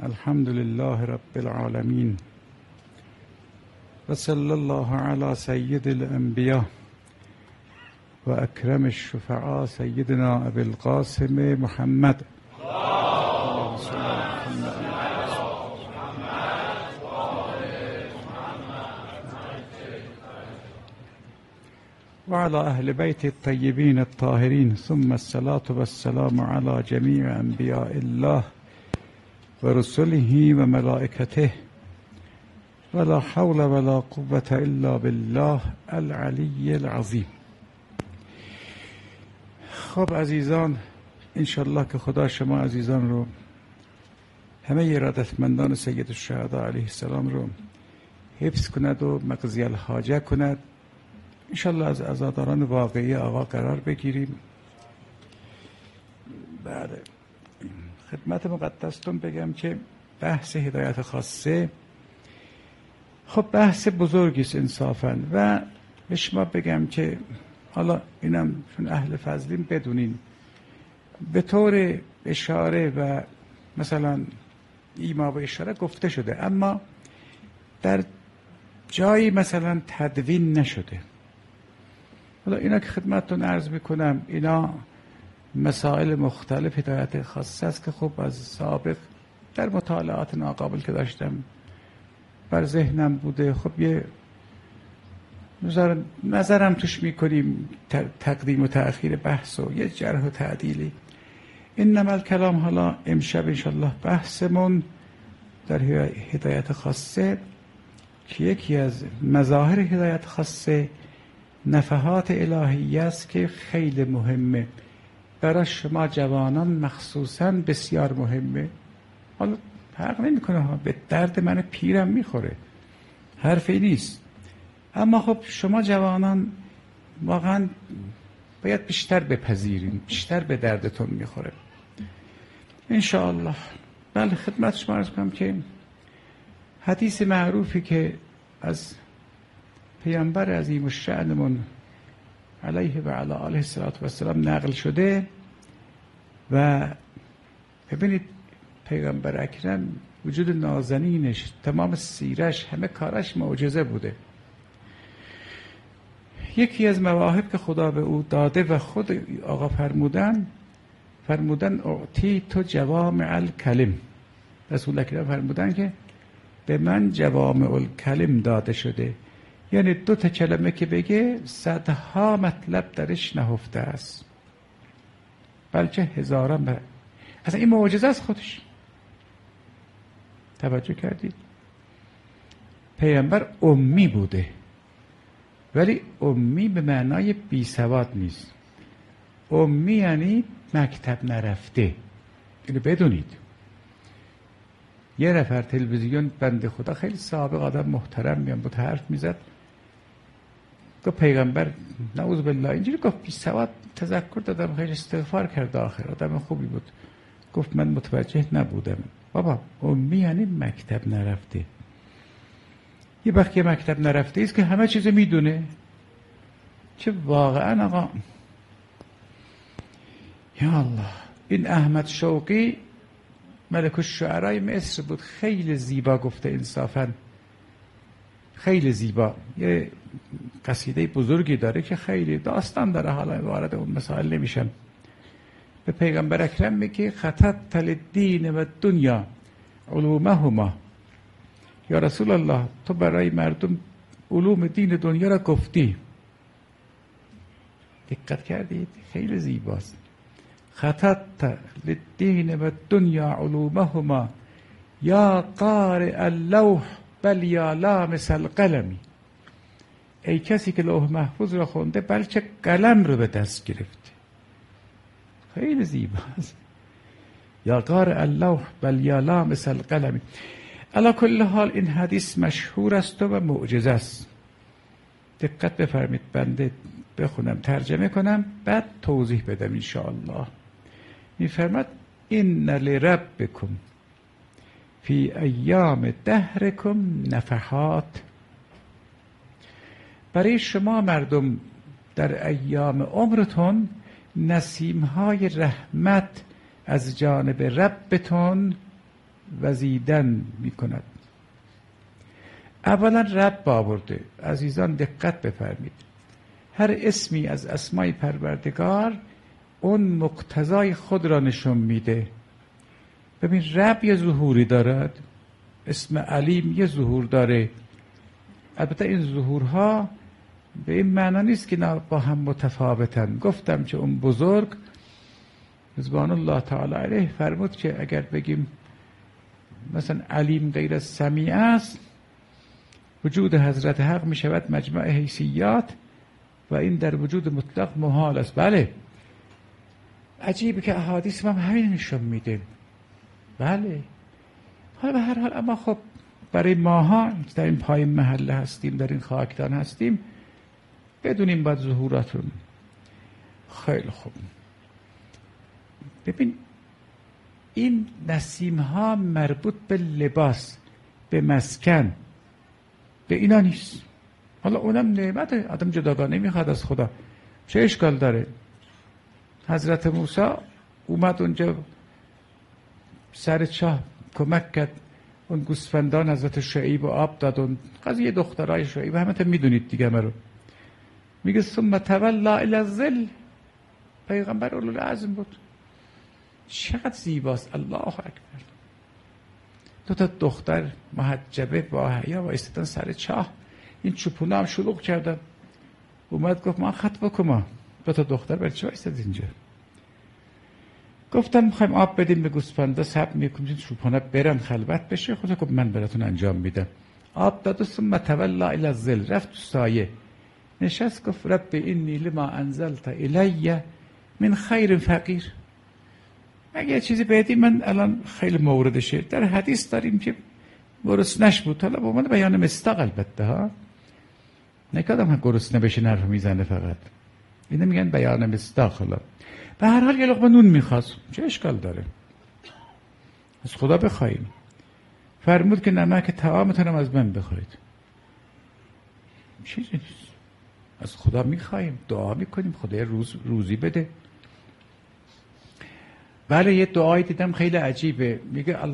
الحمد لله رب العالمين و صلی الله علی سید الانبیاء و اکرم الشفعاء سیدنا ابی القاسم محمد و علی اهل بیت الطیبین الطاهرین ثم الصلاة والسلام علی جمیع انبیاء الله و رسله و ملائکته ولا حول ولا قوة الا بالله العلی العظیم. خب عزیزان، انشالله که خدا شما عزیزان رو، همه ارادتمندان سید الشهدا علیه السلام رو حفظ کند و مقضی الحاجه کند. انشالله از عزاداران واقعی آقا قرار بگیریم. بله، خدمت مقدستون بگم که بحث هدایت خاصه خب بحث بزرگی است انصافا، و به شما بگم که حالا اینم چون اهل فضلیم بدونین، به طور اشاره و مثلا ایما و اشاره گفته شده، اما در جایی مثلا تدوین نشده. حالا اینا که خدمتتون عرض میکنم، اینا مسائل مختلف هدایت خاصه است که خب از سابق در مطالعات ناقابل که داشتم بر ذهنم بوده. خب یه نظرم توش میکنیم، تقدیم و تأخیر بحث و یه جرح و تعدیلی. انما الکلام. حالا امشب انشالله بحثمون در هدایت خاصه که یکی از مظاهر هدایت خاصه نفحات الهیه است که خیلی مهمه برای شما جوانان، مخصوصا بسیار مهمه. حالا فرق نمیکنه ها، به درد من پیرم میخوره، حرفی نیست، اما خب شما جوانان واقعا باید بیشتر بپذیرین، بیشتر به دردتون میخوره انشاءالله. بله، خدمت شما عرض کنم که حدیث معروفی که از پیامبر عظیم الشأنمون علیه و علی آله السلام نقل شده، و ببینید پیغمبر اکرم وجود نازنینش، تمام سیرش، همه کارش معجزه بوده. یکی از مواهب که خدا به او داده و خود آقا فرمودن اعطی تو جوامع الکلم. رسول اکرم فرمودن که به من جوامع الکلم داده شده، یعنی 2 کلمه که بگه صدها مطلب درش نهفته است، بلکه هزاران. اصلا این معجزه است خودش. توجه کردید؟ پیامبر امی بوده، ولی امی به معنای بی سواد نیست. امی یعنی مکتب نرفته. اینو بدونید. یه نفر تلویزیون بنده خدا خیلی سابق، آدم محترم میان بود، حرف میزد، گفت پیغمبر نعوذ بالله اینجوری گفت بی سواد. تذکر دادم، خیلی استغفار کرد، آخر آدم خوبی بود. گفت من متوجه نبودم. بابا امی یعنی مکتب نرفته. یه وقتی مکتب نرفته است که همه چیز میدونه، چه واقعا آقا یا الله. این احمد شوقی ملک الشعرای مصر بود، خیلی زیبا گفته انصافا، خیلی زیبا. یه قصیده بزرگی داره که خیلی داستان داره، حالا وارد اون مسائل نمیشم. به پیغمبر اکرم میگه خطبت للدین و دنیا علومهما. یا رسول الله، تو برای مردم علوم دین دنیا را گفتی. دقت کردید؟ خیلی زیباست. خطبت للدین و دنیا علومهما یا قارئ اللوح بل یا لامس القلمی. ای کسی که لوح محفوظ را خونده بلکه قلم رو به دست گرفته. خیلی زیباست. یا قارئ اللوح بل یا لامس القلمی. علی کل حال این حدیث مشهور است و معجزه است. دقت بفرمید، بنده بخونم، ترجمه کنم، بعد توضیح بدم انشاءالله. میفرماد ان لربکم فی ایام دهرکم نفحات. برای شما مردم در ایام عمرتون نسیم‌های رحمت از جانب ربتون وزیدن می کند. اولا رب آورده. عزیزان دقت بفرمید، هر اسمی از اسمای پروردگار اون مقتضای خود را نشون میده. ببین رب یه ظهوری دارد، اسم علیم یه ظهور داره. البته این ظهورها به این معنا نیست که با هم متفاوتن. گفتم که اون بزرگ رضوان الله تعالی علیه فرمود که اگر بگیم مثلا علیم غیر از سمیع است، وجود حضرت حق می شود مجمع حیثیات و این در وجود مطلق محال است. بله، عجیبه که احادیث هم همین نشون میده. بله، حالا به هر حال اما خب برای ماها در این پای محله هستیم، در این خاکدان هستیم، بدونیم باید ظهوراتون. خیلی خوب. ببین این نسیم ها مربوط به لباس، به مسکن، به اینا نیست. حالا اونم نعمته، آدم جداگانه میخواد از خدا، چه اشکال داره؟ حضرت موسی اومد اونجا سر چاه کمک کرد، اون گوسفندان حضرت شعیب آب داد، اون قضیه دخترای شعیب همه تا میدونید دیگه. مرو میگه ثم تولا الی الظل، پیغمبر اولوالعزم بود. چقدر زیباست، الله اکبر. دو تا دختر محجبه با حیا و ایستادن سر چاه، این چوپونا هم شلوغ کردن. اومد گفت ما خط بکن، دو تا دختر برای چه ایستاد اینجا؟ گفتم میخوایم آب بدیم به گوسفندا، صبر میکنیم چوپونا برن خلوت بشه. خدا گفت من براتون انجام میدم. آب داد و ثم تولا الی الظل، رفت تو سایه نشست، گفت رب انی لما انزلت الی من خیر فقیر. اگه چیزی بدی من الان خیلی موردشه. در حدیث داریم که گرسنش بود، حالا با من بیان مستاق البته ها، نکادم گرسنه بشه نرف میزنه فقط، اینه میگن بیان مستاق. حالا به هر حال یه لقمه نون میخواست، چه اشکال داره؟ از خدا بخوایم. فرمود که نمک طعامتونم از من بخواید. چیزی نیست، از خدا میخوایم، دعا میکنیم خدا روزی بده. بله، یه دعایی دیدم خیلی عجیبه، میگه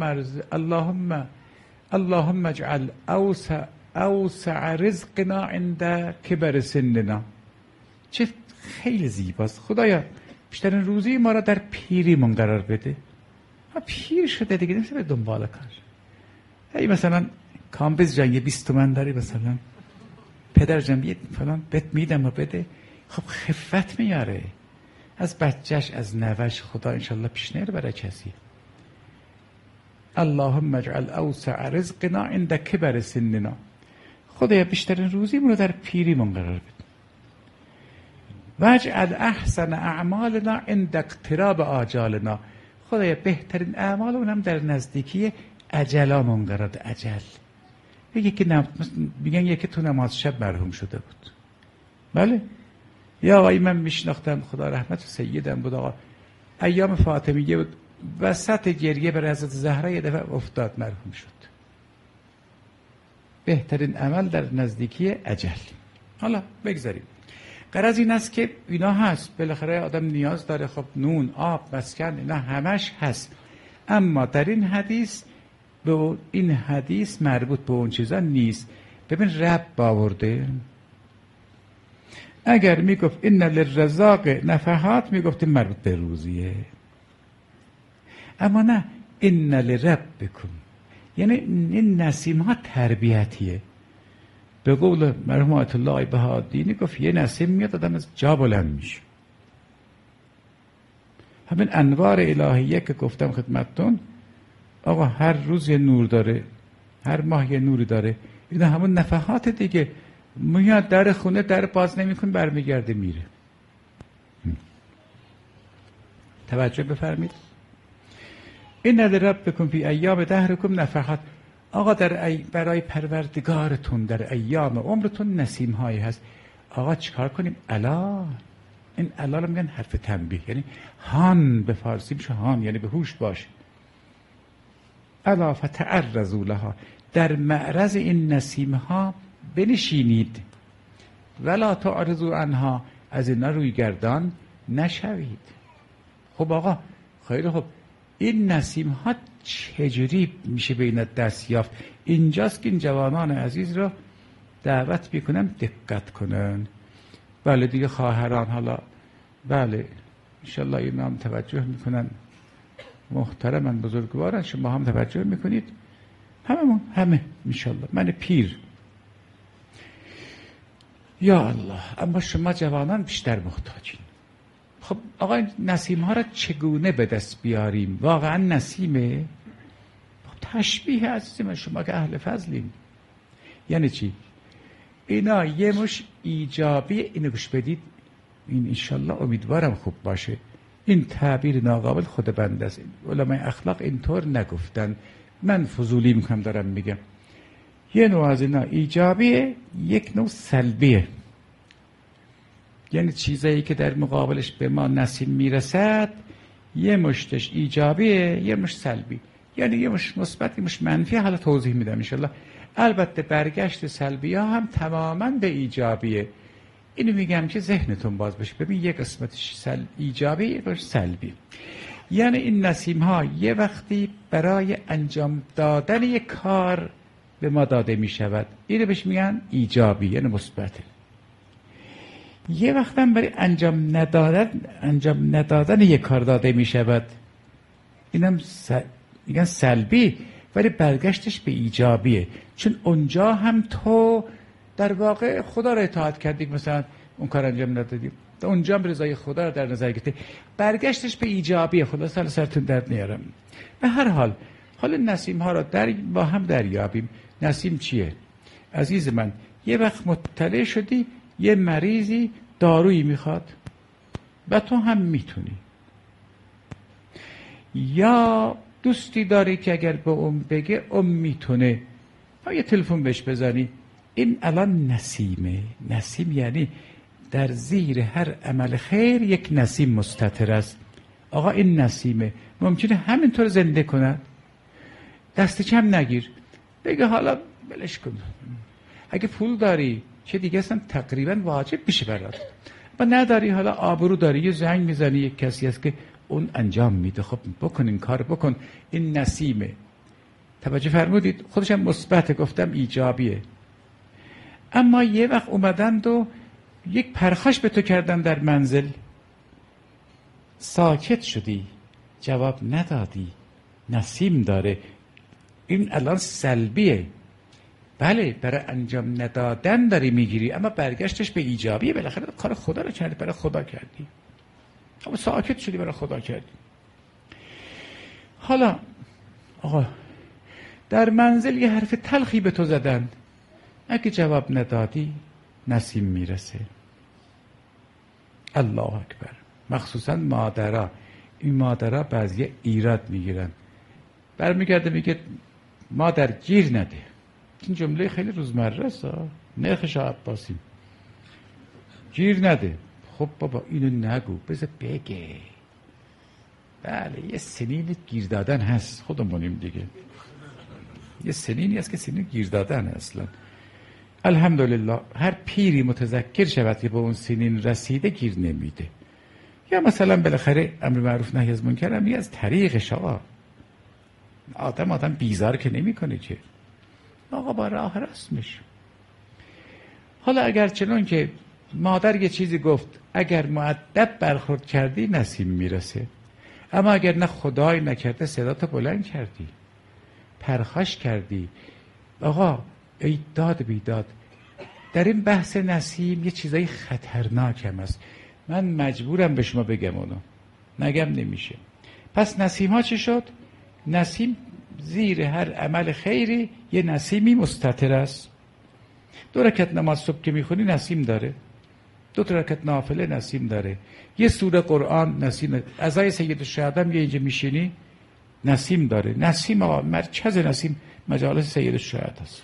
اللهم اجعل اوسع رزقنا عند کبر سننا. چه خیلی زیباست. خدایا بیشترین روزی ما را در پیریمون قرار بده. پیر شده دیگه نمیشه به دنبال کار. هی مثلا کامبیز جان یه 20 تومن داری، مثلا پدر جان یه فلان بهت میدم و بده. خب خفت میاره از بچهش، از نوش. خدا انشالله پیش نیاره برای کسی. اللهم اجعل اوسع رزقنا عند کبر سننا. خدایا بیشترین روزیمون رو در پیریمون قرار بده. واجعل احسن اعمالنا عند اقتراب آجالنا. خدایا بهترین اعمال اونم در نزدیکی اجلامون قرار ده. اجل میگن یکی تو نماز شب مرحوم شده بود. بله، یا آقایی من میشناختم، خدا رحمت سیدم بود آقا، ایام فاطمیه بود، وسط گریه برای حضرت زهرا یه دفعه افتاد مرحوم شد. بهترین عمل در نزدیکی اجل. حالا بگذاریم. غرض این است که اینا هست، بالاخره آدم نیاز داره. خب نون، آب، مسکن، اینا همش هست. اما در این حدیث مربوط به اون چیزا نیست. ببین رب آورده. اگر میگفت ان للرزاق نفحات، میگفتیم مربوط به روزیه. اما نه، ان لربکم، یعنی این نسیم ها تربیتیه. به قول مرحوم آیت الله بهادینی گفت یه نسیم میاد آدم از جا بلند میشه. همین انوار الهیه که گفتم خدمتتون، آقا هر روز یه نور داره، هر ماه یه نوری داره. اینا همون نفحات دیگه. میاد در خونه در باز نمیکن، برمیگرده میره. توجه بفرمید. این لربکم فی ایام دهرکم نفحات. آقا برای پروردگارتون در ایام عمرتون نسیم هایی هست. آقا چیکار کنیم؟ الا، این الا رو میگن حرف تنبیه، یعنی هان، به فارسی میشه هان، یعنی به هوش باش. الا فتعرضوا لها، در معرض این نسیم ها بنشینید. ولا تعرضوا عنها، از اینا روی گردان نشوید. خب آقا خیلی خوب، این نسیم ها چجوری میشه به اینا دست یافت؟ اینجاست که این جوانان عزیز را دعوت میکنم دقت کنن. بله دیگه خواهران حالا بله انشالله اینا هم توجه میکنن، محترمن، بزرگوارن، شما هم توجه میکنید، همه انشالله. من پیر یا الله، اما شما جوانان بیشتر محتاجین. خب آقا نسیم ها را چگونه به دست بیاریم؟ واقعا نسیمه؟ تشبیه عزیز من، شما که اهل فضلیم. یعنی چی؟ اینا یه مش ایجابی، اینو گوش بدید، این انشالله امیدوارم خوب باشه. این تعبیر ناقابل خود بنده است، علمای اخلاق اینطور نگفتن، من فضولی میکنم دارم میگم. یه نوع از اینا ایجابیه، یک نوع سلبیه. یعنی چیزایی که در مقابلش به ما نسیم میرسد، یه مشتش ایجابیه، یه مش سلبی، یعنی یه مش مثبت، یه مش منفی. حالا توضیح میدم انشالله. البته برگشت سلبی ها هم تماما به ایجابیه. اینو میگم که ذهنتون باز بشه. ببین یه قسمتش ایجابی، یه قسمتش سلبی. یعنی این نسیم ها یه وقتی برای انجام دادن یک کار به ما داده می شود، اینو بهش میگن ایجابی، یعنی مثبته. یه وقت هم برای انجام ندادن یک کار داده می شود، اینم میگن سلبی، ولی برگشتش به ایجابیه. چون اونجا هم تو در واقع خدا را اطاعت کردی، مثلا اون کار انجام ندادی، اونجا هم رضای خدا را در نظر گرفتی، برگشتش به ایجابیه. خدا سرتون درد نیارم. به هر حال نسیم ها را با هم دریابیم. نسیم چیه؟ عزیز من، یه وقت مطلع شدی یه مریضی دارویی میخواد و تو هم میتونی، یا دوستی داری که اگر به اون بگه اون میتونه، یه تلفن بهش بزنی. این الان نسیمه. نسیم یعنی در زیر هر عمل خیر یک نسیم مستتر است. آقا این نسیمه، ممکنه همینطور زنده کند. دست کم نگیر، بگه حالا بلش کن. اگه پول داری چه دیگه اصلا تقریبا واجب میشه برات، و نداری حالا آبرو داری، یه زنگ میزنی یک کسی هست که اون انجام میده. خب بکن این کار، بکن. این نسیمه. توجه فرمودید؟ خودش هم مثبت، گفتم ایجابیه. اما یه وقت اومدند و یک پرخاش به تو کردن در منزل، ساکت شدی، جواب ندادی، نسیم داره. این الان سلبیه. بله، برای انجام ندادن داری میگیری، اما برگشتش به ایجابیه. بالاخره کار خدا رو کردی، برای خدا کردی، اما ساکت شدی، برای خدا کردی. حالا آقا در منزل یه حرف تلخی به تو زدن، اگه جواب ندادی نسیم میرسه. الله اکبر. مخصوصا مادرها، این مادرها بعضی ایراد میگیرن، برمیگرده میگه مادر گیر نده. این جمله خیلی روزمره است، نرخ شاه عباسی، گیر نده. خب بابا اینو نگو، بذار بگه. بله یه سنین گیر دادن هست، خودمونیم دیگه، یه سنینی هست که سنین گیر دادن اصلا. الحمدلله هر پیری متذکر شود که به اون سنین رسیده گیر نمیده. یا مثلا بالاخره امر معروف نهی از منکر هم از طریق شاه آدم بیزار که نمی کنه که آقا با راه رسمش. حالا اگر چنان که مادر یه چیزی گفت، اگر مؤدب برخورد کردی نسیم میرسه. اما اگر نه خدای نکرده صداتو بلند کردی، پرخاش کردی، آقا ای داد بیداد. در این بحث نسیم یه چیزای خطرناک هم است، من مجبورم به شما بگم اونو، نگم نمیشه. پس نسیم ها چی شد؟ نسیم زیر هر عمل خیری یه نسیمی مستتر است. 2 رکعت نماز صبح که میخونی نسیم داره، 2 رکعت نافله نسیم داره، یه سوره قرآن نسیم، عزای سید الشهدا یه اینجا میشینی نسیم داره. نسیم آقا مرکز نسیم مجالس سید الشهدا است.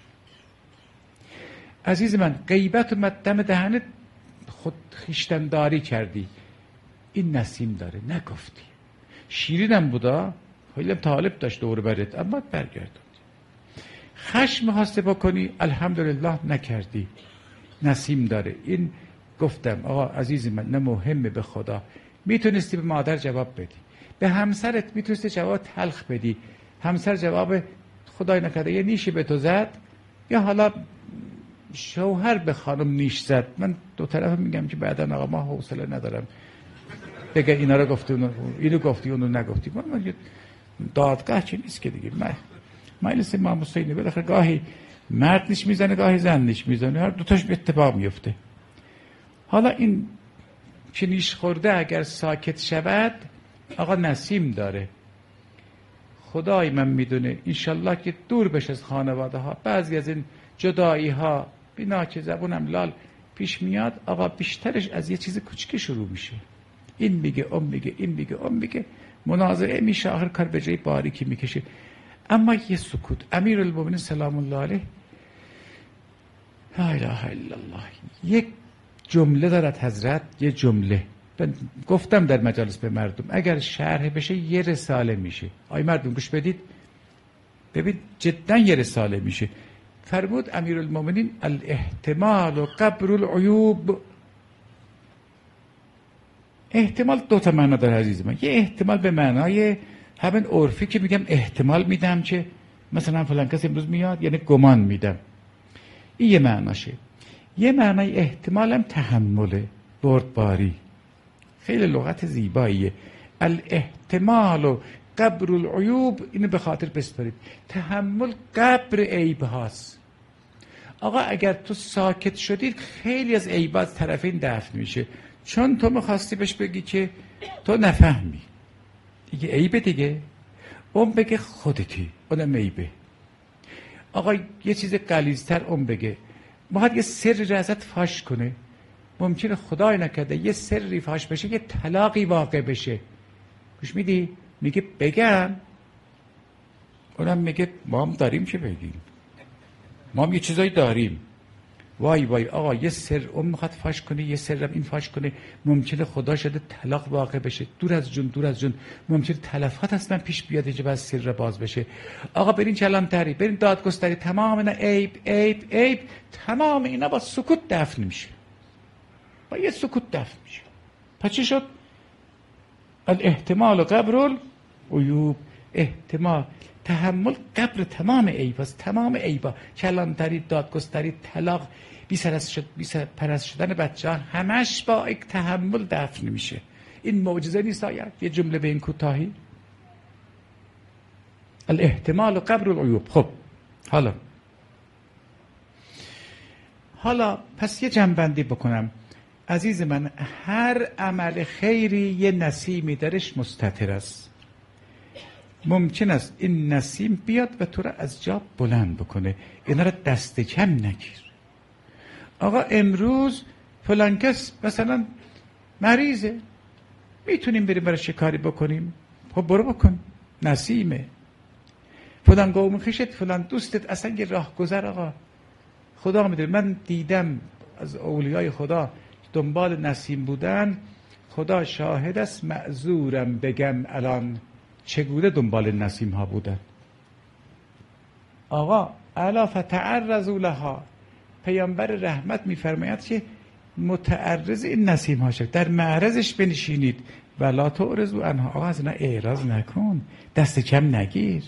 عزیز من، غیبت و دم دهنت خود خیشتنداری کردی، این نسیم داره، نگفتی. شیرینم بودا، خیلی طالب داشت دور برت، اما برگردوندی. خشم خواسته بکنی، الحمدلله نکردی، نسیم داره. این گفتم آقا عزیز من، نه مهمه به خدا، میتونستی به مادر جواب بدی، به همسرت میتونستی جواب تلخ بدی، همسر جواب خدای نکرده یه نیشی به تو زد، یا حالا شوهر به خانم نیش زد. من دو طرف میگم که بعدا آقا ما حوصله ندارم بگه اینا رو گفتی اینو گفتی اونو نگفتی. من دادگاه چی نیست که دیگه. مجلس امام حسین بالاخره گاهی مرد نیش میزنه گاهی زن نیش میزنه، هر دوتاش به اتفاق میفته. حالا این که نیش خورده اگر ساکت شود آقا نسیم داره. خدای من میدونه انشالله که دور بشه از خانواده ها. بعضی از این جدایی ها بینا که زبونم لال پیش میاد آقا بیشترش از یه چیز کوچکی شروع میشه. این میگه اون میگه این میگه اون میگه، منازعه میشه، آخر کار به جای باریکی میکشه. اما یه سکوت. امیرالمومنین سلام الله علیه لا اله الا الله یک جمله دارد حضرت، یه جمله گفتم در مجالس به مردم اگر شرح بشه یه رساله میشه. آی مردم گوش بدید ببین جدا یه رساله میشه. فرمود امیرالمومنین الاحتمال و قبر العیوب. احتمال دو تا معنا داره عزیز من. یه احتمال به معنای همین عرفی که میگم احتمال میدم که مثلا فلان کس امروز میاد، یعنی گمان میدم، این یه معناشه. یه معنای احتمال هم تحمله، بردباری. خیلی لغت زیباییه. الاحتمال و قبر العیوب، اینو به خاطر بسپارید. تحمل قبر عیب هاست. آقا اگر تو ساکت شدی خیلی از عیبات طرفین دفن میشه، چون تو میخواستی بهش بگی که تو نفهمی دیگه، عیبه دیگه. اون بگه خودتی، اونم عیبه. آقا یه چیز غلیظتر اون بگه، باید یه سری ازت فاش کنه، ممکنه خدای نکرده یه سری فاش بشه، یه طلاقی واقع بشه. گوش میدی؟ میگه بگم، اونم میگه ما هم داریم که بگیم، ما هم یه چیزایی داریم. وای وای آقا یه سر اون میخواد فاش کنه، یه سرم این فاش کنه، ممکنه خدا شده طلاق واقع بشه. دور از جون دور از جون، ممکنه تلفات اصلا پیش بیاد اینجا باز سر باز بشه. آقا برین کلانتری، برین دادگستری، تمام اینا عیب عیب عیب، تمام اینا با سکوت دفن میشه، با یه سکوت دفن میشه. پس چی شد؟ الاحتمال قبر العیوب. احتمال تحمل قبر تمام عیب است. تمام عیبا، کلانتری، دادگستری، طلاق، بی پرست شدن بچه‌ها، همش با یک تحمل دفن میشه. این معجزه نیست آیا؟ یه جمله به این کوتاهی. الاحتمال قبر العیوب. خب حالا پس یه جنبندی بکنم عزیز من. هر عمل خیری یه نسیمی درش مستتر است. ممکن است این نسیم بیاد و تو را از جا بلند بکنه. اینا را دست کم نگیر. آقا امروز فلان کس مثلا مریضه، میتونیم بریم برای شکاری بکنیم، خب برو بکن، نسیمه. فلان قوم خشت، فلان دوستت اصلا یه راه گذر. آقا خدا میدونه، من دیدم از اولیای خدا دنبال نسیم بودن، خدا شاهد است معذورم بگم الان چگونه دنبال نسیم ها بودن. آقا الا فتعرضوا لها، پیامبر رحمت میفرماید که متعرض این نسیم ها شد، در معرضش بنشینید ولا تعرضوا عنها. آقا از اینا اعراض نکن، دست کم نگیر.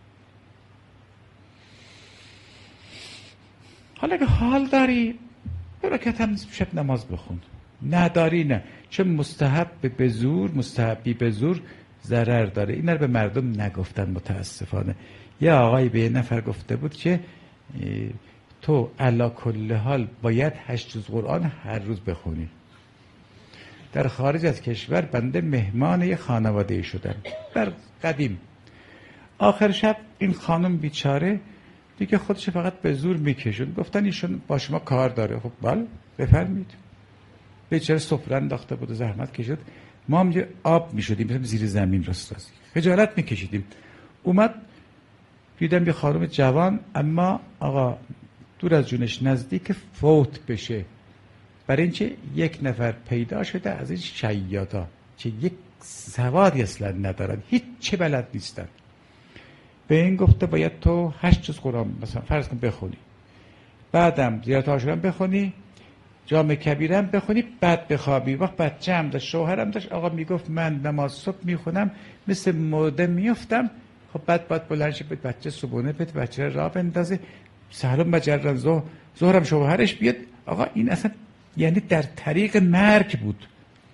حالا که حال داری برکت هم شب نماز بخون، نداری نه، چون مستحبی به زور ضرر داره. این رو به مردم نگفتن متاسفانه. یه آقایی به یه نفر گفته بود که تو علا کل حال باید 8 جز قرآن هر روز بخونی. در خارج از کشور بنده مهمان یه خانواده شدن در قدیم. آخر شب این خانم بیچاره دیگه خودش فقط به زور میکشون. گفتن ایشون با شما کار داره. خب بله بفرمید. بیچاره سفره انداخته بود و زحمت کشید. ما هم یه آب میشدیم مثلا زیر زمین راستی، خجالت میکشیدیم. اومد دیدم یه خانم جوان، اما آقا دور از جونش نزدیک فوت بشه، برای اینکه یک نفر پیدا شده از این شیاطا که یک سوادی اصلا ندارن، هیچ چه بلد نیستن. به این گفته باید تو 8 جز قرآن مثلا فرض کن بخونی، بعدم زیارت عاشورا بخونی، جامع کبیره هم بخونی بعد بخوابی. وقت بچه هم داشت، شوهرم داشت، آقا میگفت من نماز صبح میخونم مثل مرده میفتم. خب بعد بلند شه به بچه صبحونه بده، بچه را بندازه، سهرم مجرد ظهرم شوهرش بیاد. آقا این اصلا یعنی در طریق مرگ بود.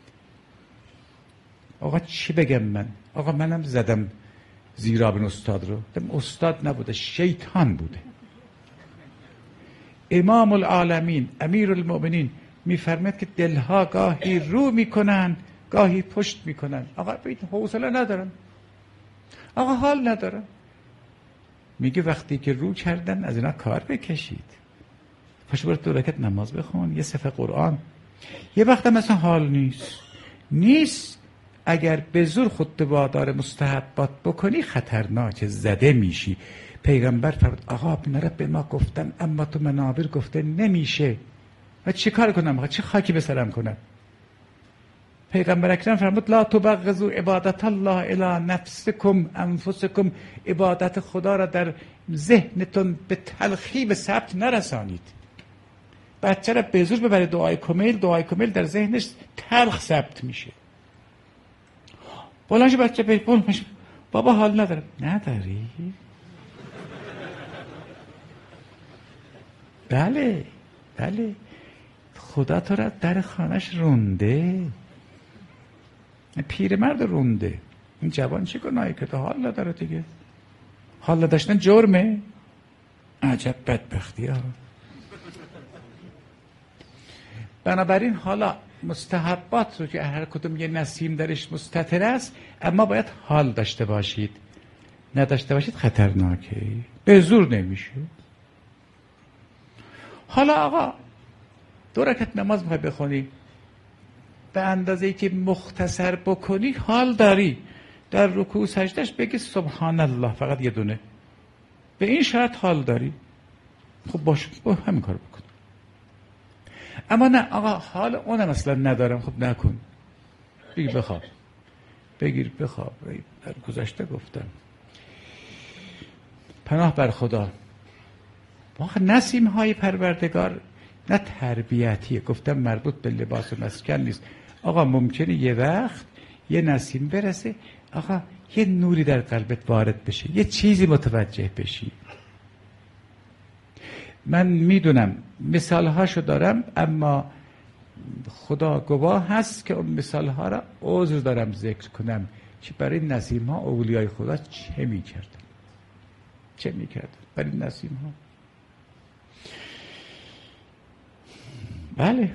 آقا چی بگم من؟ آقا منم زدم زیرابن استاد رو. استاد نبوده، شیطان بوده. امام العالمین امیر المؤمنین میفرماید که دلها گاهی رو میکنن گاهی پشت میکنن. آقا حوصله ندارم، آقا حال ندارم. میگه وقتی که رو کردن از اینا کار بکشید، پاشو برو 2 رکعت نماز بخون، یه صفحه قرآن. یه وقت مثلا حال نیست. اگر به زور خودت وادار مستحبات بکنی خطرناکه، زده میشی. پیغمبر فرمود آقا اینا را به ما گفتن اما تو منابر گفته نمیشه، و چه کار کنم؟ آقا چه خاکی به سرم کنم؟ پیغمبر اکرم فرمود لا تبغضوا عبادت الله الی نفسکم انفسکم، عبادت خدا را در ذهنتون به تلخی به ثبت نرسانید. بچه را به زور ببرید دعای کمیل در ذهنش تلخ ثبت میشه. بلنش بچه بول بابا حال ندارم. نداری؟ بله خدا تو را در خانش رونده، پیرمرد رونده. این جوان چه گناهی که تو حال نداره دیگه؟ حال نداشتن جرمه؟ عجب بدبختی ها. بنابراین حالا مستحبات رو که هر کدوم یه نسیم درش مستتر است، اما باید حال داشته باشید. نداشته باشید خطرناکه، به زور نمیشه. حالا آقا 2 رکعت نماز میخوای بخونی، به اندازه‌ای که مختصر بکنی حال داری، در رکوع سجدهش بگی سبحان الله فقط یه دونه، به این شرط حال داری. خب باشه با همین کار بکن. اما نه آقا حال اونم اصلا ندارم، خب نکن، بگیر بخواب، بگیر بخواب. در گذشته گفتم پناه بر خدا. واقعا نسیم های پروردگار نه تربیتیه، گفتم مربوط به لباس و مسکن نیست. آقا ممکنه یه وقت یه نسیم برسه، آقا یه نوری در قلبت وارد بشه، یه چیزی متوجه بشی. من میدونم مثالهاشو دارم، اما خدا گواه هست که اون مثالها را عذر دارم ذکر کنم که برای نسیم ها اولیای خدا چه میکردن برای نسیم ها. بله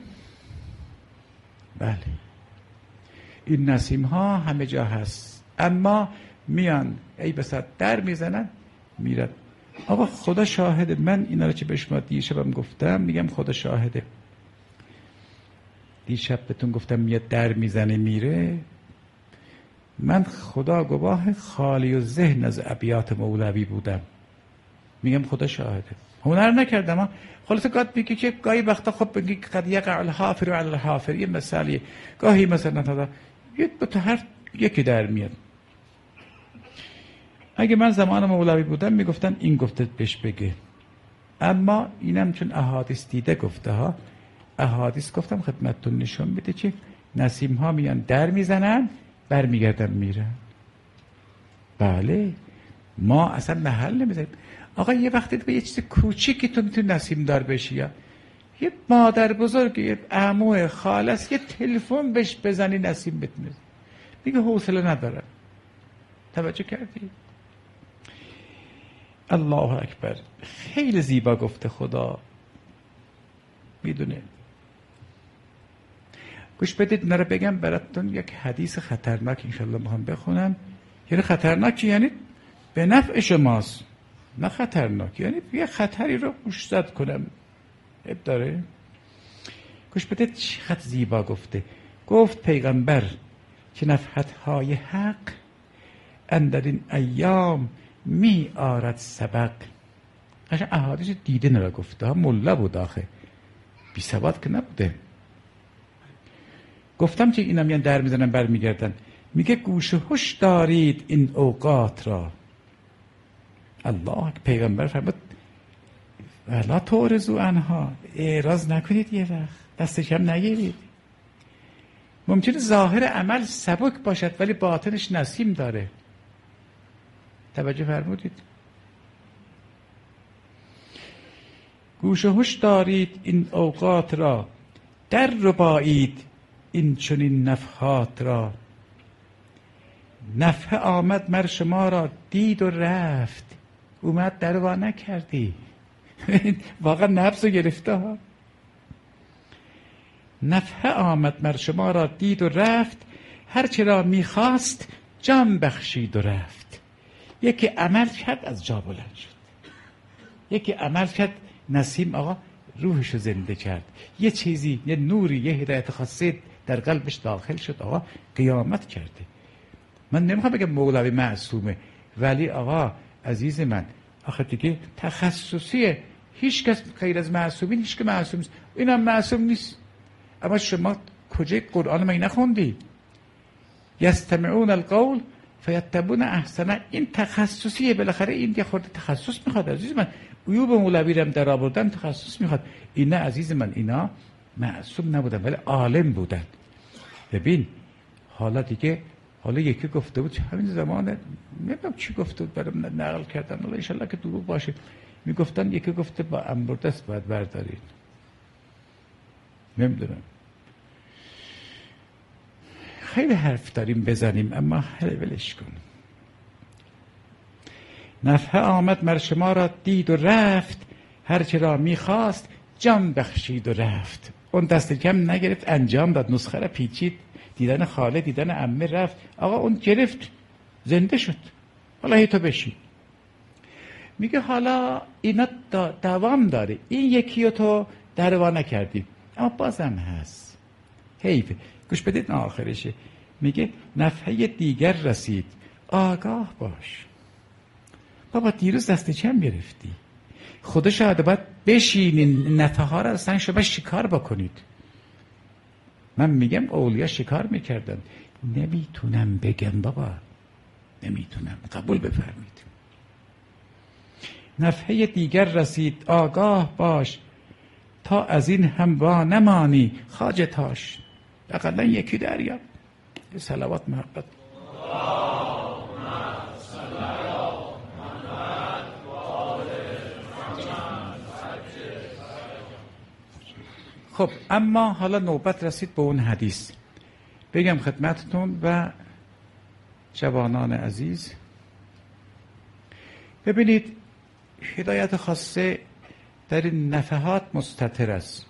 این نسیم ها همه جا هست، اما میان ای بسا در میزنن میرن. آقا خدا شاهده، من اینا رو که به شما دیشبم گفتم، میگم خدا شاهده. دیشب بهتون گفتم میاد در میزنه میره، من خدا گواه خالی و ذهن از ابیات مولوی بودم. میگم خدا شاهده، هنر نکردم. خلاصه گاهی میگه که گاهی وقتا خب بگی قد یقع الحافر علی الحافر، یه مثالیه، گاهی مثلا تا یه تو هر یکی در میاد. اگه من زمان مولوی بودم میگفتن این گفته بهش بگه، اما اینم چون احادیث دیده گفته ها، احادیث گفتم خدمتتون نشون میده که نسیم ها میان در میزنن برمیگردن میرن. بله ما اصلا محل نمیذاریم. آقا یه وقتی به یه چیز کوچیکی تو میتونی نسیم دار بشی، یا یه مادر بزرگ، یه عمو خالص، یه تلفن بهش بزنی نسیم بتونه. دیگه حوصله ندارم. توجه کردی؟ الله اکبر. خیلی زیبا گفته خدا، میدونه. گوش بدید نره بگم براتون یک حدیث خطرناک انشالله میخوام بخونم. یعنی خطرناک یعنی به نفع شماست، نه خطرناک یعنی یه خطری رو گوشزد کنم داره. گوش بدید چقدر زیبا گفته. گفت پیغمبر که نفحت‌های حق اندر این ایام می آرد سبق. قشنگ احادیث دیده نرا گفته ها، ملا بود آخه، بی سواد که نبوده. گفتم که اینا میان در میزنن برمیگردن. میگه گوش و هوش دارید این اوقات را. الله پیغمبر فرمود ولا تعرضوا عنها، اعراض نکنید یه وقت. دست کم نگیرید. ممکنه ظاهر عمل سبک باشد ولی باطنش نسیم داره. توجه فرمودید؟ گوش و هوش دارید این اوقات را، در ربایید این چنین نفحات را. نفحه آمد مر شما را دید و رفت، اومد در وا نکردی. واقعا نفس رو گرفته ها. نفحه آمد مر شما را دید و رفت، هرچه را میخواست جان بخشید و رفت. یکی عمل کرد از جا بلند شد، یکی عمل کرد نسیم آقا روحش رو زنده کرد، یه چیزی، یه نوری، یه هدایت خاصی در قلبش داخل شد، آقا قیامت کرده. من نمیخوام بگم مولوی معصومه، ولی آقا عزیز من آخه دیگه تخصصیه، هیچ کس غیر از معصومین هیچ که معصوم نیست. اینم معصوم نیست. اما شما کجای قرآن من نخوندی؟ یستمعون القول فیتبعون احسنه. این تخصصیه، بالاخره این یه خورده تخصص میخواد عزیز من. عیوب مولوی رو در آوردن تخصص میخواد. اینا عزیز من اینا معصوم نبودن ولی عالم بودن. ببین حالا دیگه، حالا یکی گفته بود همین زمانه، نمیدونم چی گفته بود برام نقل کردن، حالا انشالله که دروغ باشه، میگفتن یکی گفته با انبردست باید بردارید. نمیدونم، خیلی حرف داریم بزنیم اما ولش کن. نفحه آمد مر شما را دید و رفت، هرچه را میخواست جان بخشید و رفت. اون دست کم نگرفت، انجام داد، نسخه را پیچید، دیدن خاله دیدن عمه رفت، آقا اون گرفت زنده شد. حالا هی تو بشی. میگه حالا اینا دوام داره، این یکی رو تو دروا نکردی اما بازم هست. حیف. گوش بدید آخرشه. میگه نفحه دیگر رسید آگاه باش. بابا دیروز دست چم گرفتی، خدا شاید باید بشینین نفحه ها رو اصلا شما شکار بکنید. من میگم اولیا شکار میکردن. نمیتونم بگم بابا، نمیتونم. قبول بفرمید. نفحه دیگر رسید آگاه باش، تا از این هم وا نمانی خواجه تاش. اقلا یکی دریا. صلوات محبت. خب اما حالا نوبت رسید به اون حدیث. بگم خدمتتون و جوانان عزیز، ببینید هدایت خاصه در این نفحات مستتر است.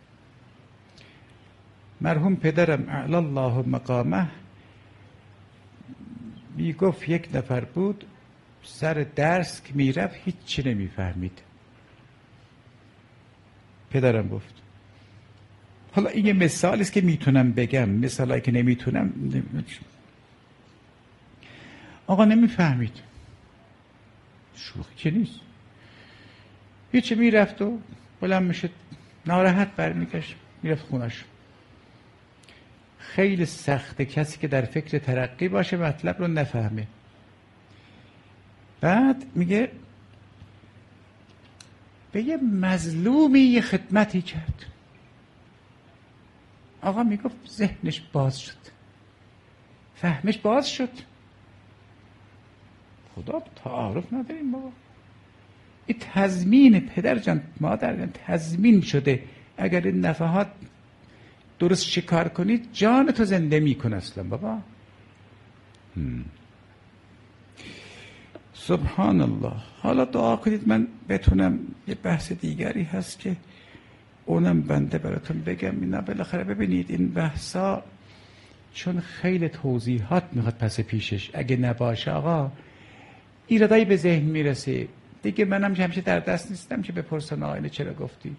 مرحوم پدرم اعلی الله مقامه میگفت یک نفر بود سر درس که میرفت هیچی نمیفهمید. پدرم گفت، حالا این یه مثالی است که میتونم بگم، مثالایی که نمیتونم. آقا نمیفهمید، شوخی که نیست. هیچی، میرفت و بلند میشد ناراحت برمیگشت میرفت خونش. خیلی سخته کسی که در فکر ترقی باشه مطلب رو نفهمه. بعد میگه به یه مظلومی یه خدمتی کرد. آقا میگفت ذهنش باز شد، فهمش باز شد. خدا تعارف نداریم بابا. این تضمین پدر جان مادر جان تضمین شده. اگر این نفحات درست شکار کنید جان تو زنده میکن اصلا بابا. سبحان الله. حالا دعا کنید من بتونم، یه بحث دیگری هست که اونم بنده براتون بگم. اینا بالاخره ببینید این بحثا چون خیلی توضیحات میخواد پس پیشش، اگه نباشه آقا ایرادایی به ذهن میرسه دیگه. منم همیشه در دست نیستم که بپرسن آینه چرا گفتی.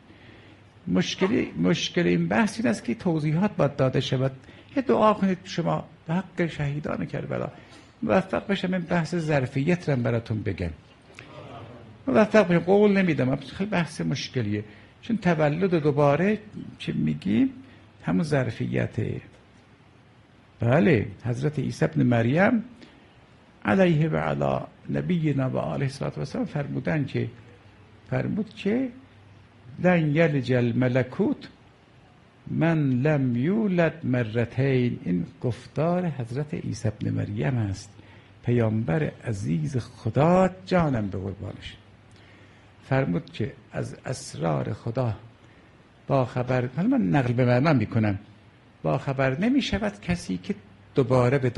مشکل این بحث این است که توضیحات باید داده شود. یه دعا کنید شما به حق شهیدان کربلا موفق بشم این بحث ظرفیت رو براتون بگم. موفق بشم، قول نمیدم، خیلی بحث مشکلیه. چون تولد دوباره چه میگیم همون ظرفیته. بله حضرت عیسی ابن مریم علیه و علی نبینا و آله السلام فرمود که لن یلج الملکوت من لم یولد مرتین. این گفتار حضرت عیسی ابن مریم است، پیامبر عزیز خدا، جانم به قربانش. فرمود که از اسرار خدا با خبر، حالا من نقل به معنا میکنم، با خبر نمی شود کسی که دوباره به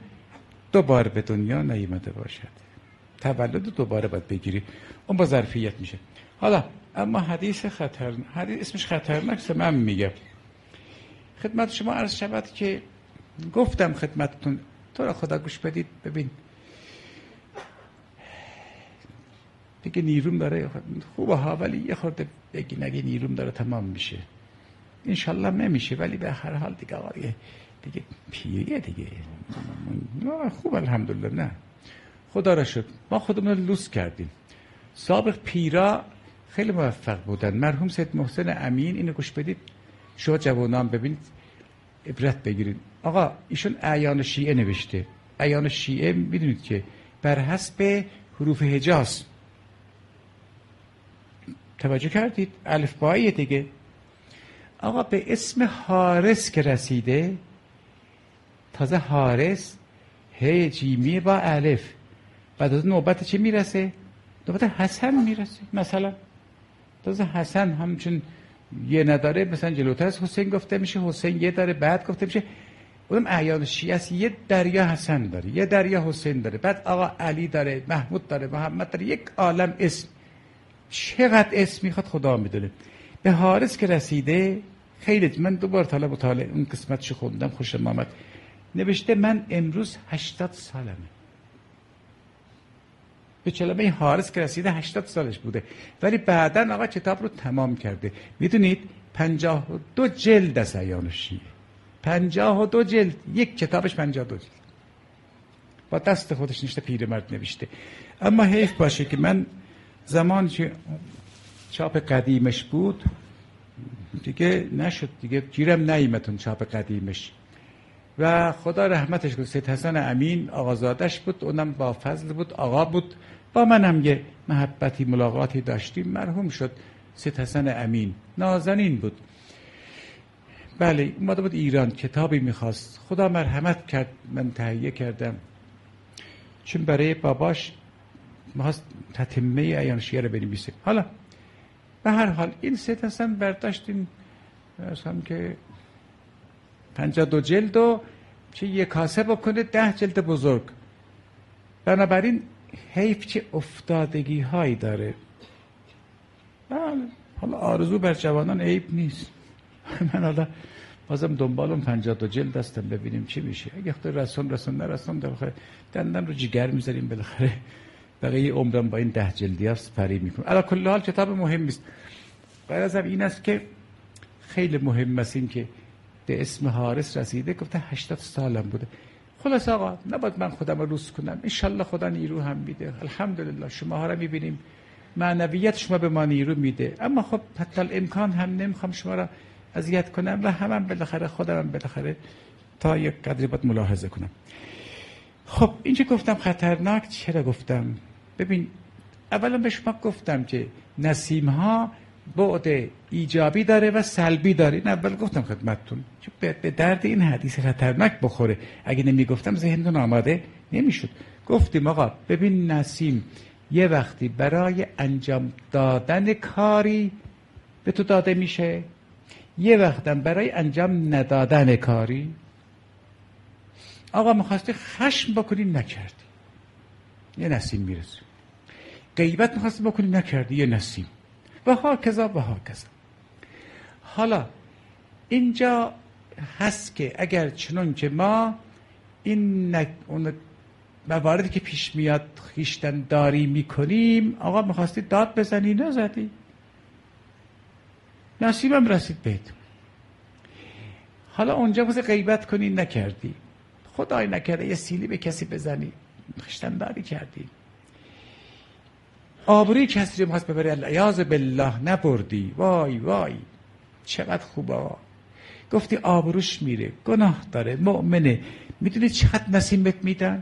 دنیا نیامده باشد. تولد دوباره باید بگیری، اون با ظرفیت میشه. حالا اما حدیث اسمش خطرناک، من میگم خدمت شما عرض شود که گفتم خدمتتون، تو را خدا گوش بدید. ببین دیگه نیروم داره خوبه ها، ولی یه خورده بگی نگی نیروم داره تمام میشه. انشالله نمیشه، ولی به هر حال دیگه آقای دیگه پیریه دیگه خوب الحمدلله. نه خدا را شکر ما خودمون لوس کردیم. سابق پیرا خیلی موفق بودن. مرحوم سید محسن امین، اینو گوش بدید شما جوانان، ببینید عبرت بگیرید. آقا ایشون اعیان شیعه نوشته. اعیان شیعه میدونید که بر حسب حروف حجاز، توجه کردید؟ الفبایی دیگه. آقا به اسم حارس که رسیده، تازه حارس ه جیمی با الف، بعد از نوبت چه میرسه؟ نوبت حسن میرسه. مثلا تازه حسن همچون یه نداره، مثلا جلوتر از حسین گفته میشه، حسین یه داره بعد گفته میشه. اونم اعیان شیعه است، یه دریا حسن داره، یه دریا حسین داره، بعد آقا علی داره، محمود داره، محمد داره، یک عالم اسم. چقدر اسم میخواد خدا میدونه. به حارس که رسیده خیلی، من دوبار مطالعه اون قسمتشو خوندم، خوشم آمد. نوشته من امروز 80 سالمه. به کلمه حارس که رسیده 80 سالش بوده، ولی بعدن آقا کتاب رو تمام کرده. میدونید 52 جلد از اعیان شیعه، 52 جلد، یک کتابش 52 جلد با دست خودش نوشته، پیرمرد نوشته. اما حیف باشه که من زمان که چاپ قدیمش بود دیگه نشد، دیگه گیرم نیامد اون چاپ قدیمش. و خدا رحمتش کنه، سید حسن امین آقازادش بود، اونم با فضل بود، آقا بود، با منم یه محبتی ملاقاتی داشتیم. مرحوم شد سید حسن امین، نازنین بود. بله اومده بود ایران، کتابی میخواست، خدا مرحمت کرد، من تهیه کردم، چون برای باباش میخواست تتمه اعیان شیعه رو بنویسه. حالا به هر حال این سید حسن برداشتیم هم که 52 جلد و چه یک کاسه بکنه 10 جلد بزرگ. بنابراین حیف چه افتادگی هایی داره. بله حالا آرزو بر جوانان عیب نیست. من حالا بازم دنبالم 52 جلد هستم، ببینیم چی میشه. اگه خود رسون نرسون بالاخره دندن رو جگر میذاریم، بالاخره بقیه عمرم با این 10 جلدی ها سپری میکنم. علی کل حال کتاب مهمی است. غرضم این است که خیلی مهم است این که به اسم حارس رسیده، گفته 80 سالم بوده. خلاص آقا نباید من خودم رو روز کنم، انشالله خدا نیرو هم میده. الحمدلله شما ها رو میبینیم، معنویت شما به ما نیرو میده. اما خب حتی الامکان هم نمیخوام شما را اذیت کنم و همم بالاخره خودم بالاخره تا یک قدری باید ملاحظه کنم. خب اینجا گفتم خطرناک، چرا گفتم؟ ببین اولا به شما گفتم که نسیم ها بعد ایجابی داره و سلبی داره. این اول گفتم خدمتتون که به درد این حدیث خطرناک بخوره. اگه نمیگفتم ذهنتون آماده نمیشد. گفتیم آقا ببین نسیم یه وقتی برای انجام دادن کاری به تو داده میشه، یه وقتم برای انجام ندادن کاری. آقا میخواستی خشم بکنی نکردی، یه نسیم میرسه. غیبت میخواستی بکنی نکردی، یه نسیم. و ها کذا و ها کذا. حالا اینجا هست که اگر چنون که ما این اون مواردی که پیش میاد خیشتن داری میکنیم، آقا میخواستی داد بزنی نزدی، نصیبم رسید بهت. حالا اونجا مثل غیبت کنی نکردی، خدای نکرده یه سیلی به کسی بزنی، خیشتن داری کردی، آبروی کسی رو میخواست ببری العیاذ بالله نبردی، وای وای چقدر خوبه. گفتی آبروش میره، گناه داره، مؤمنه. میدونی چقدر نسیمت میدن؟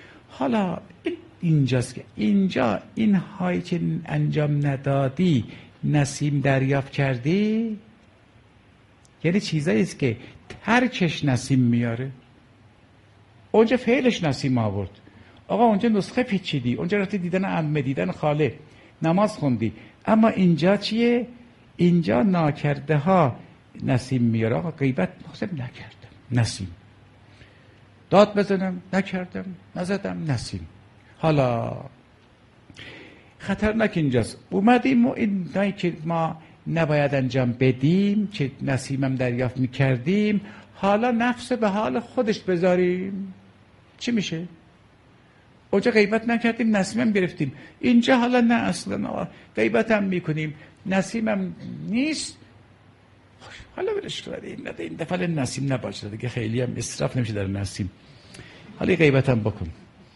حالا اینجاست که اینجا این هایی که انجام ندادی نسیم دریافت کردی یعنی چیزایی است که ترکش نسیم میاره. اونجا فعلش نسیم آورد، آقا اونجا نسخه پیچیدی، اونجا رفتی دیدن عمه، دیدن خاله، نماز خوندی، اما اینجا چیه؟ اینجا ناکرده ها نسیم میاره. آقا غیبت نکردم، نسیم. داد بزنم، نکردم، نزدم، نسیم. حالا خطرناک اینجاست، اومدیم و این نایی که ما نباید انجام بدیم که نسیمم دریافت میکردیم، حالا نفس به حال خودش بذاریم، چی میشه؟ اونجا غیبت نکردیم، نسیمم گرفتیم، اینجا حالا نه، اصلا غیبت هم میکنیم، نسیمم نیست، حالا برش کنید این دفعه نسیم نباشه دیگه، خیلی هم اسراف نمیشه در نسیم، حالا غیبت هم بکن،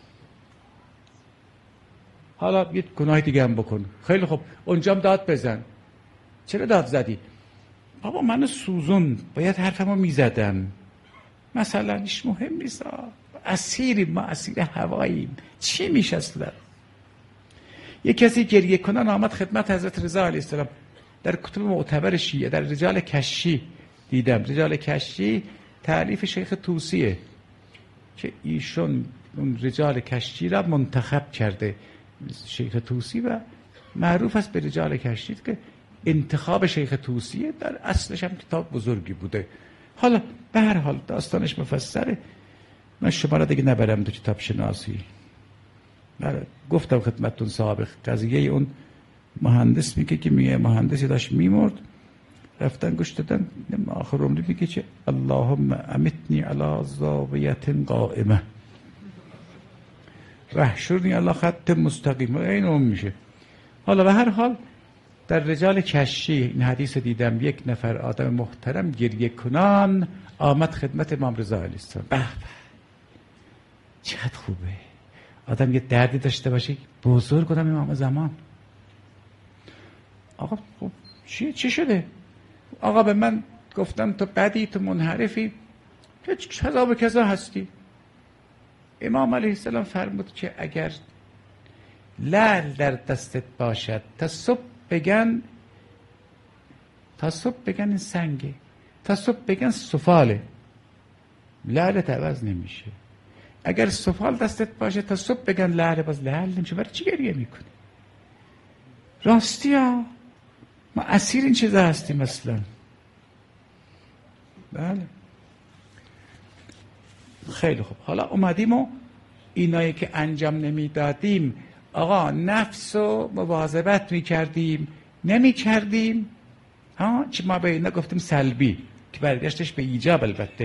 حالا یه گناه دیگه هم بکن. خیلی خوب، اونجا هم داد بزن. چرا داد زدی؟ بابا منو سوزون، باید حرفمو میزدم، مثلا ایش مهم نیست، اسیریم، ما اسیر هواییم، چی میشه اصلا؟ یک کسی گریه کنان آمد خدمت حضرت رضا علیه السلام، در کتب معتبر شیعه، در رجال کشی دیدم، رجال کشی تألیف شیخ طوسیه که ایشون اون رجال کشی را منتخب کرده شیخ طوسی و معروف است به رجال کشی که انتخاب شیخ طوسیه، در اصلش هم کتاب بزرگی بوده. حالا به هر حال داستانش مفصله، من شما را دیگه نبرم تو کتاب شناسی. گفتم خدمتتون سابق قضیه اون مهندس میگه که مهندسی داشت میمرد، رفتن گوش دادن، آخر عمری میگه که اللهم امتنی علی زاویت قائمه واحشرنی علی خط مستقیم، این اون میشه. حالا به هر حال در رجال کشی این حدیث دیدم، یک نفر آدم محترم گریه کنان آمد خدمت امام رضا علیه السلام. به چقدر خوبه آدم یه دردی داشته باشه، بزرگ کنم امام زمان. آقا خب چی شده؟ آقا به من گفتن تو بدی، تو منحرفی، تو کذا و کذا هستی. امام علیه السلام فرمود که اگر لعل در دستت باشد تا صبح بگن این سنگه، تا صبح بگن سفاله، لعلت عوض نمیشه. اگر سفال دستت باشه تا صبح بگن لعل، باز لعل نمیشه. برای چی گریه میکنی؟ راستی ها ما اسیر این چیزا هستیم اصلا. بله خیلی خوب. حالا اومدیم و اینایی که انجام نمیدادیم، آقا نفس و مواظبت میکردیم نمیکردیم، چی ما به اینا گفتیم سلبی که برگشتش به ایجاب. البته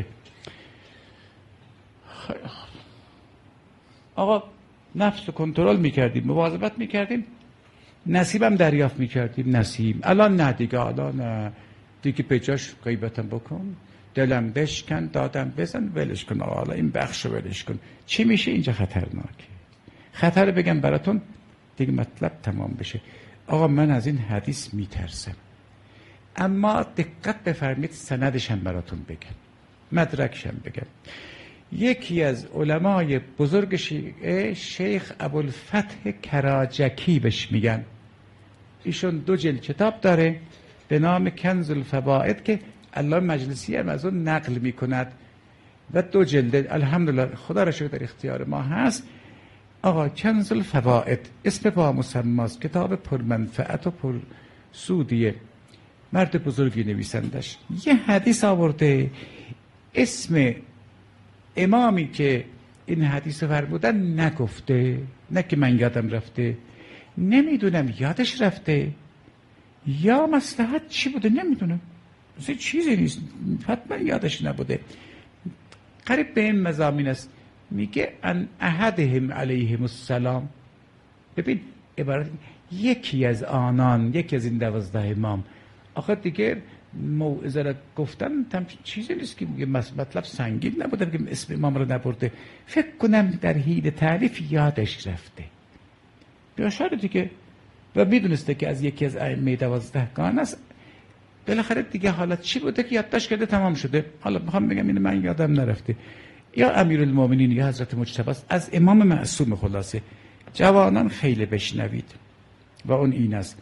آقا نفس رو کنترل میکردیم، مواظبت میکردیم، نصیبم دریافت میکردیم، نصیب. الان نه دیگه، الان نه دیگه، به جاش غیبتم بکن، دلم بشکن، دادم بزن، ولش کن، حالا این بخش رو ولش کن. چی میشه اینجا؟ خطرناکه. خطر بگم براتون دیگه مطلب تمام بشه. آقا من از این حدیث میترسم، اما دقت بفرمید سندش هم براتون بگم، مدرکش هم بگم. یکی از علمای بزرگ شیعه شیخ ابوالفتح کراجکی بهش میگن، ایشون 2 جلد کتاب داره به نام کنز الفوائد که علامه مجلسی هم از اون نقل میکند و 2 جلد الحمدلله خدا را شکر در اختیار ما هست. آقا کنز الفوائد اسم با مسماست، کتاب پرمنفعت و پرسودیه، مرد بزرگی نویسندش. یه حدیث آورده، اسم امامی که این حدیث فرمودن نگفته، نه که من یادم رفته، نمیدونم یادش رفته یا مصلحت چی بوده، نمیدونم، مثل چیزی نیست، حتما یادش نبوده. قریب به این مضامین است. میگه ان احدهم علیهم السلام. ببین عبارت یکی از آنان، یکی از این 12 امام. آخه دیگه موعظه را گفتن چیزی نیست که مطلب سنگین نبوده بگیم اسم امام رو نبرده. فکر کنم در حین تعریف یادش رفته بیاشار دیگه و میدونسته که از یکی از ائمه 12 گان است. بالاخره دیگه حالت چی بوده که یادداشت کرده تمام شده. حالا میخوام بگم اینو من یادم نرفته، یا امیرالمومنین یا حضرت مجتبی است، از امام معصوم. خلاصه جوانان خیلی بشنوید و اون این است.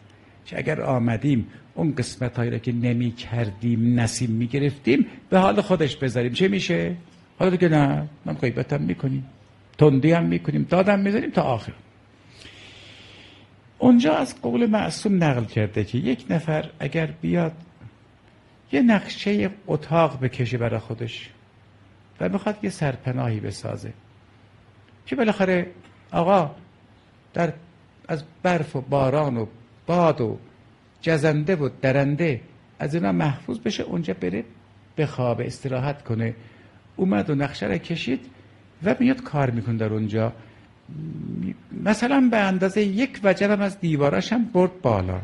که اگر آمدیم اون قسمت هایی را که نمی کردیم نسیم می گرفتیم به حال خودش بذاریم، چه میشه؟ حالا دیگه نه، من غیبت هم میکنیم، تندی هم میکنیم، دادم میذاریم تا آخر. اونجا از قول معصوم نقل کرده که یک نفر اگر بیاد یه نقشه اتاق بکشه برای خودش و بخواد یه سرپناهی بسازه که بالاخره آقا از برف و باران و باد و جزنده و درنده از اینا محفوظ بشه، اونجا بره بخوابه، استراحت کنه. اومد و نقشه را کشید و میاد کار میکنه در اونجا، مثلا به اندازه 1 وجب از دیواراش هم برد بالا.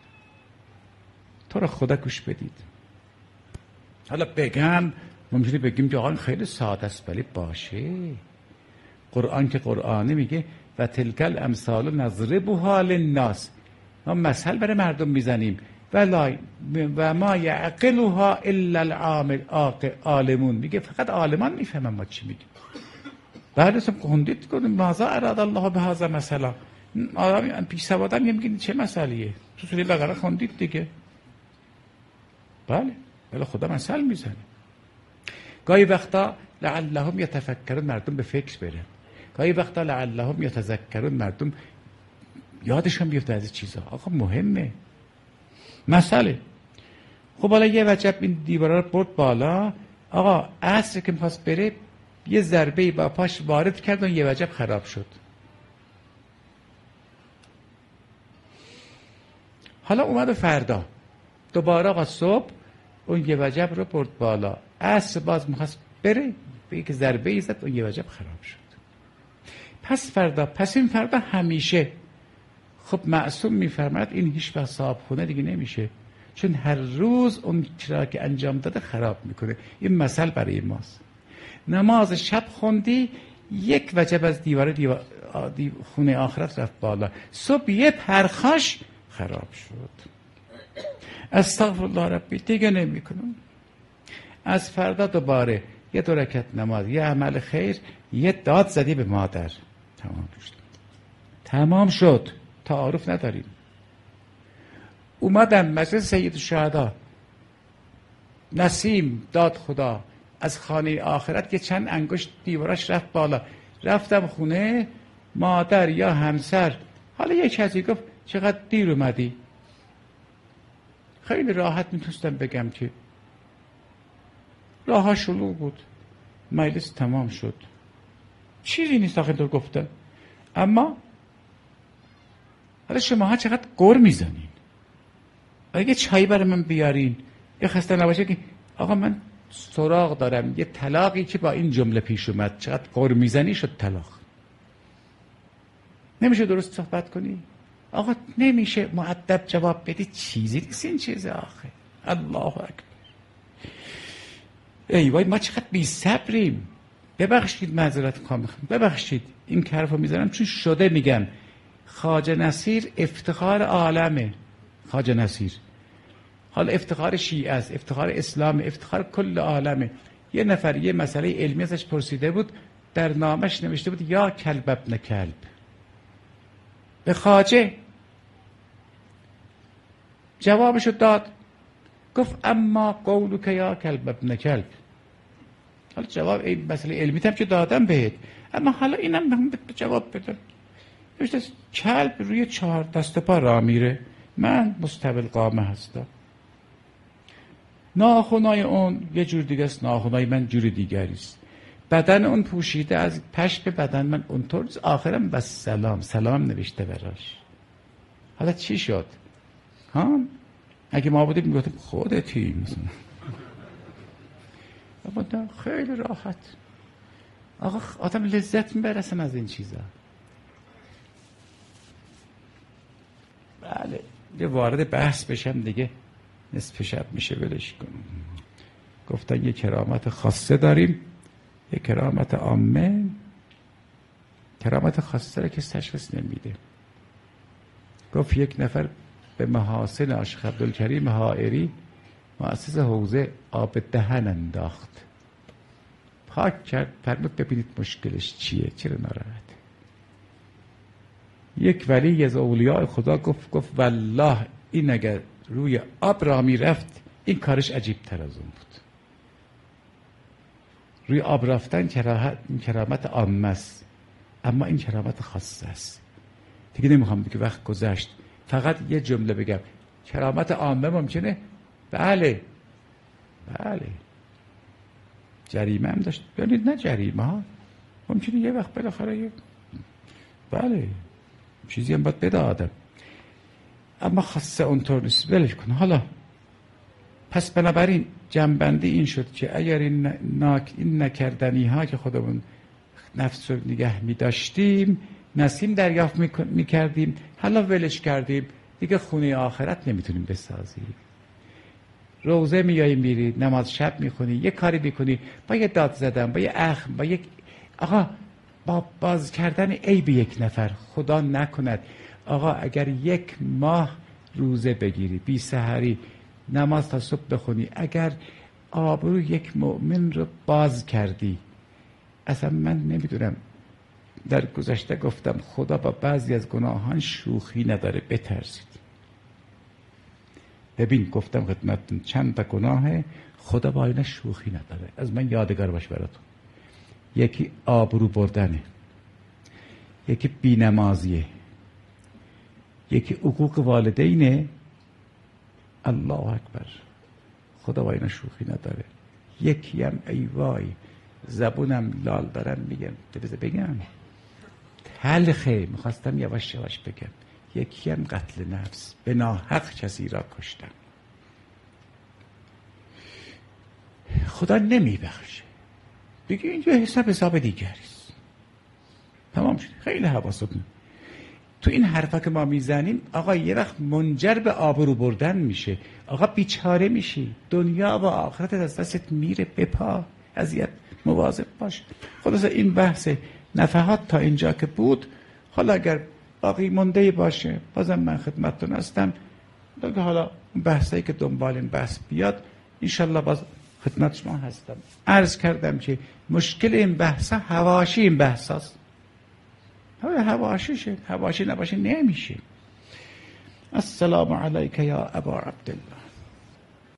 تو را خدا گوش بدید. حالا بگم ممکنه بگیم که آقا خیلی ساده است، ولی باشه، قرآن که قرآنه میگه و تلک الامثال نضربها للناس، ما مثل برای مردم میزنیم و ما یعقلها الا العالمون، میگه فقط عالمان میفهمن ما چی میگیم. بعد از خوندید کنیم ماذا اراد الله بهذا مثلا، آدم پیش سوادم میگه چه مثالیه، تو سوره بقره خوندید دیگه. بله خدا مثل میزنه. گاهی وقتا لعلهم یتفکرون، مردم به فکر برن. گاهی وقتا لعلهم یتذکرون، مردم یادشون بیفته از چیزا. آقا مهمه مسئله. خب حالا یه وجب این دیوارا رو برد بالا، آقا عصر که میخواست بره یه ضربه با پاش وارد کرد و یه وجب خراب شد. حالا اومد فردا دوباره آقا صبح اون یه وجب رو برد بالا، عصر باز میخواست بره به یک ضربه ای زد و یه وجب خراب شد. پس این فردا همیشه. خب معصوم میفرماید این هیچ وقت صاحب خونه دیگه نمیشه، چون هر روز اون چرا که انجام داده خراب میکنه. این مثل برای ماست. نماز شب خوندی 1 وجب از دیوار خونه آخرت رفت بالا، صبح یه پرخاش خراب شد. استغفرالله ربی، دیگه نمیکنم. از فردا دوباره یه 2 رکعت نماز، یه عمل خیر، یه داد زدی به مادر، تمام شد. تعارف نداریم. اومدم مجلس سید الشهدا، نسیم داد خدا از خانه آخرت، یه چند انگشت دیوارش رفت بالا. رفتم خونه مادر یا همسر، حالا یه کسی گفت چقدر دیر اومدی. خیلی راحت میتونستم بگم که راه شلوغ بود، مجلس تمام شد، چیزی نیست آخه تو گفتم. اما حالا شما ها چقدر گر میزنین. اگه چایی برای من بیارین، یه خسته نباشه که آقا من سراغ دارم، یه طلاقی که با این جمله پیش اومد، چقدر گر میزنی شد طلاق. نمیشه درست صحبت کنی؟ آقا نمیشه مؤدب جواب بدی، چیزی نیست این چیزه آخه. الله اکبر. ای وای ما چقدر بی صبریم. ببخشید معذرت میخوام، ببخشید این حرفو میزنم چون شده میگم. خواجه نصیر افتخار عالمه. خواجه نصیر حالا افتخار شیعه است، افتخار اسلام، افتخار کل عالمه. یه نفر یه مسئله علمی ازش پرسیده بود، در نامش نوشته بود یا کلب ابن کلب به خواجه. جوابشو داد، گفت اما قولو که یا کلب ابن کلب. حالا جواب این مسئله علمی هم که دادم بهت، اما حالا اینم جواب بدم. نوشته کلب روی 4 دست پا راه میره، من مستقل قامه هستم. ناخنای اون یه جور دیگه است، ناخنای من جور دیگری است. بدن اون پوشیده از پشم بدن من اونطور، آخرم بس سلام نوشته براش. حالا چی شد؟ ها؟ اگه ما بودیم میگفتیم خودتی مثلا. اما خیلی راحت. آقا آدم لذت میبرسن از این چیزا. بله یه وارد بحث بشم دیگه نصف شب میشه ولش کنم. گفتن یه کرامت خاصه داریم، یه کرامت عامه. کرامت خاصه را که تشخیص نمیده. گفت یک نفر به محاسن عاشق عبدالکریم حائری مؤسس حوزه آب دهن انداخت، پاک کرد، فرمود ببینید مشکلش چیه، چرا ناراحته. یک ولی از اولیاء خدا گفت والله این اگر روی آب را میرفت این کارش عجیب تر از اون بود. روی آب رفتن کرامت عامه است، اما این کرامت خاصه است. دیگه نمیخوام بگم وقت گذشت، فقط یه جمله بگم. کرامت عامه ممکنه؟ بله جریمه هم داشت، ببینید نه جریمه ها ممکنه یه وقت بالاخره بله چیزی هم باید بده آدم، اما خاصه اونطور نیست، ولش کن. حالا پس بنابراین جنبندی این شد که اگر این نکردنی ها که خودمون نفس رو نگه می داشتیم، نسیم دریافت می کردیم، حالا ولش کردیم، دیگه خونه آخرت نمیتونیم بسازیم. روزه میایی میری، نماز شب میخونی، یه کاری میکنی، با یه داد زدن، با یه اخم، با یک آقا با باز کردن عیب یک نفر، خدا نکند آقا اگر 1 ماه روزه بگیری، بی سحری نماز تا صبح بخونی، اگر آبرو یک مؤمن رو باز کردی، اصلا من نمیدونم، در گذشته گفتم خدا با بعضی از گناهان شوخی نداره، بترسید. ببین گفتم خدمتتون چند تا گناه خدا با اینا شوخی نداره، از من یادگار باش براتون. یکی آبرو بردنه، یکی بی‌نمازیه، یکی حقوق والدینه. الله اکبر، خدا با اینا شوخی نداره. یکی هم ای وای زبونم لال دارم بگم تلخه، میخواستم یواش یواش بگم. یکی هم قتل نفس، به ناحق کسی را کشتم. خدا نمیبخشه، بگی اینجا حساب دیگریست، تمام شد. خیلی حواستون تو این حرفا که ما میزنیم آقا یه وقت منجر به آبرو بردن میشه، آقا بیچاره میشی، دنیا و آخرت از دستت میره به پا. اذیت، مواظب باش. خلاص این بحث نفحات تا اینجا که بود، حالا اگر باقی مونده باشه بازم من خدمتتون هستم. دیگه حالا بحثایی که دنبال این بحث بیاد انشالله باز خدمت شما هستم. عرض کردم که مشکل این بحثا حواشی این بحثاست. حواشی نباشه نمیشه. السلام علیک یا ابا عبدالله.